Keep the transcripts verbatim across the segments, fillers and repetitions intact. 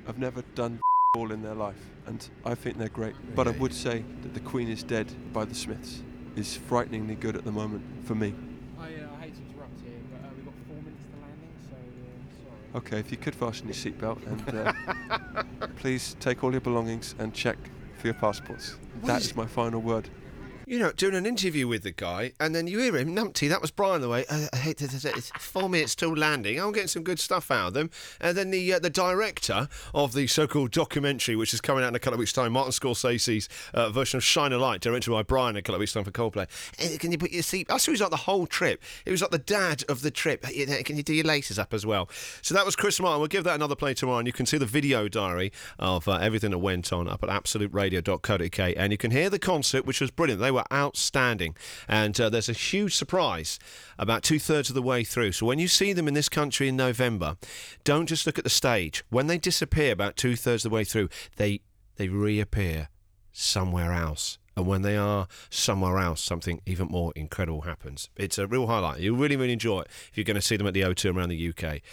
have never done all in their life, and I think they're great. But I would say that The Queen is Dead by the Smiths is frighteningly good at the moment for me. I, uh, I hate to interrupt here, but uh, we've got four minutes to landing, so uh, sorry. Okay, if you could fasten your seatbelt and uh, please take all your belongings and check for your passports. What That is is my final word. You know, doing an interview with the guy, and then you hear him, numpty, that was Brian, the way, I, I hate to say, it's four minutes till landing. I'm getting some good stuff out of them. And then the uh, the director of the so-called documentary, which is coming out in a couple of weeks' time, Martin Scorsese's uh, version of Shine a Light, directed by Brian in a couple of weeks' time for Coldplay. Hey, can you put your seat... I saw he was like the whole trip. He was like the dad of the trip. Hey, can you do your laces up as well? So that was Chris Martin. We'll give that another play tomorrow, and you can see the video diary of uh, everything that went on up at absolute radio dot co dot U K. And you can hear the concert, which was brilliant. They were outstanding. And uh, there's a huge surprise about two-thirds of the way through. So when you see them in this country in November, don't just look at the stage. When they disappear about two-thirds of the way through, they they reappear somewhere else. And when they are somewhere else, something even more incredible happens. It's a real highlight. You'll really, really enjoy it if you're going to see them at the O two around the U K.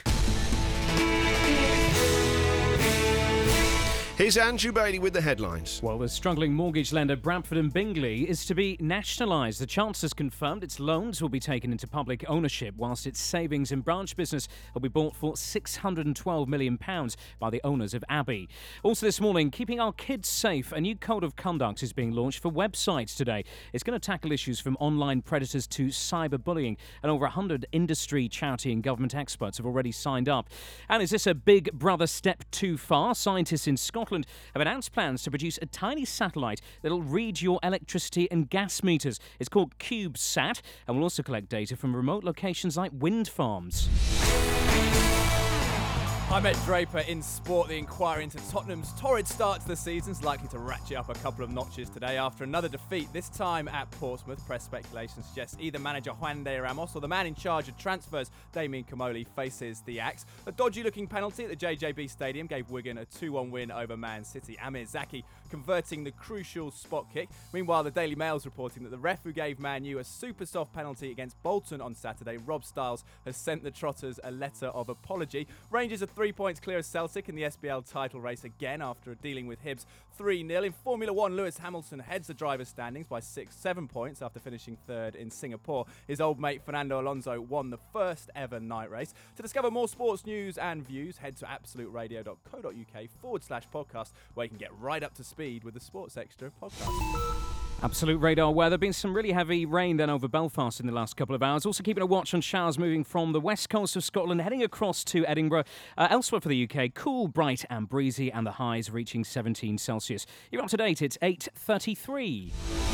Here's Andrew Bailey with the headlines. Well, the struggling mortgage lender Bradford and Bingley is to be nationalised. The Chancellor's confirmed its loans will be taken into public ownership, whilst its savings and branch business will be bought for six hundred twelve million pounds by the owners of Abbey. Also this morning, keeping our kids safe, a new code of conduct is being launched for websites today. It's going to tackle issues from online predators to cyberbullying, and over one hundred industry, charity and government experts have already signed up. And is this a big brother step too far? Scientists in Scotland have announced plans to produce a tiny satellite that'll read your electricity and gas meters. It's called CubeSat and will also collect data from remote locations like wind farms. I'm Ed Draper in sport. The inquiry into Tottenham's torrid start to the season is likely to ratchet up a couple of notches today after another defeat, this time at Portsmouth. Press speculation suggests either manager Juan de Ramos or the man in charge of transfers, Damien Comolli, faces the axe. A dodgy-looking penalty at the J J B Stadium gave Wigan a two one win over Man City. Amir Zaki converting the crucial spot kick. Meanwhile, the Daily Mail's reporting that the ref who gave Man U a super soft penalty against Bolton on Saturday, Rob Stiles, has sent the Trotters a letter of apology. Rangers are three points clear of Celtic in the S B L title race again after dealing with Hibs three nil. In Formula One, Lewis Hamilton heads the driver's standings by six, seven points after finishing third in Singapore. His old mate Fernando Alonso won the first ever night race. To discover more sports news and views, head to absolute radio dot co dot U K forward slash podcast, where you can get right up to speed with the Sports Extra podcast. Absolute radar weather. There been some really heavy rain then over Belfast in the last couple of hours. Also keeping a watch on showers moving from the west coast of Scotland, heading across to Edinburgh. Uh, elsewhere for the U K, cool, bright and breezy, and the highs reaching seventeen Celsius. You're up to date. It's eight thirty-three.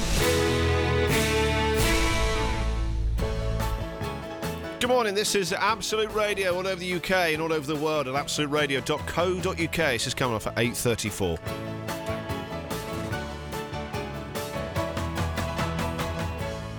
Good morning, this is Absolute Radio all over the U K and all over the world at absolute radio dot co dot U K. This is coming off at eight thirty-four.